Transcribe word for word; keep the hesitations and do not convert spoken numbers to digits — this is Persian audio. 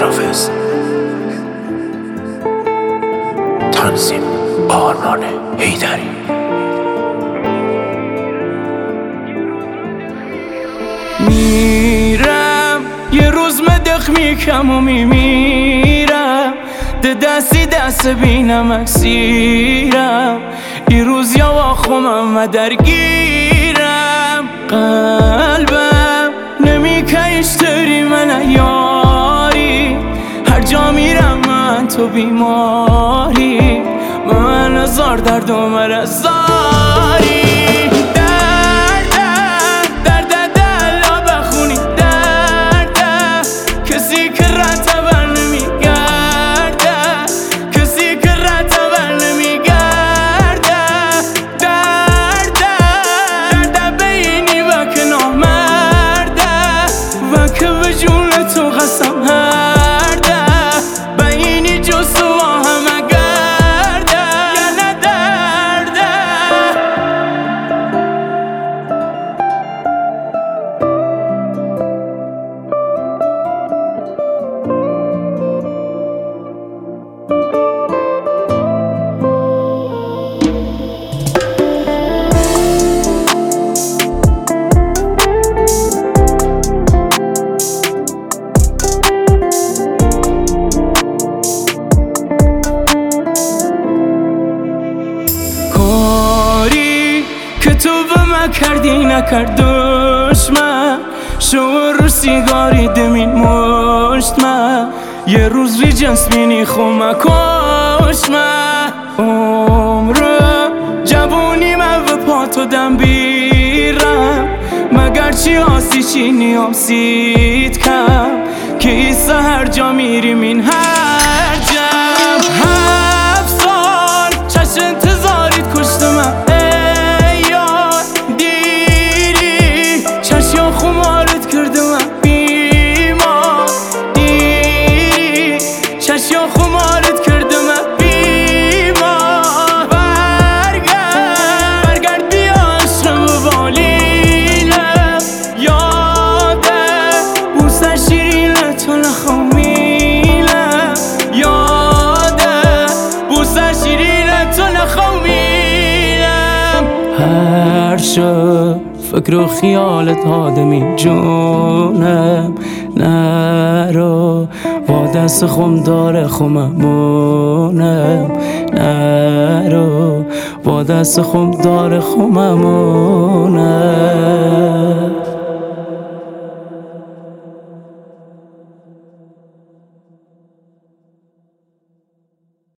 امیرحافظ. تنظیم آرمان حیدری. میرم یه روز مدخ میکم و میمیرم، ده دستی دست بینم اکسیرم، یه روز یا واخمم و درگیرم، قلبم نمیکشتری من یاری، هر جا میرم من تو بیماری، من هزار درد و مرزاری. تو به من کردی نکرد دشمن، شو رو سیگاری دمین مشت من، یه روز ری جنس بینی خومه کش من، عمره جوونی من و پاتو دم بیرم، مگر چی آسی چی نیام سید کم، که ایسا هر جا میریم این هر جم، هفت سال چشم انتظاریت کشت من یا خمارت کرده من بیمار، برگرد برگرد بیا عشقم و بالینم، یاده بوسه شیرینه تو نخومیلم، یاده بوسه شیرینه تو نخومیلم، هر شب فکر و خیالت آدمی جونم، نرو با دست خم داره خممونم، نرو با دست خم داره خممونم.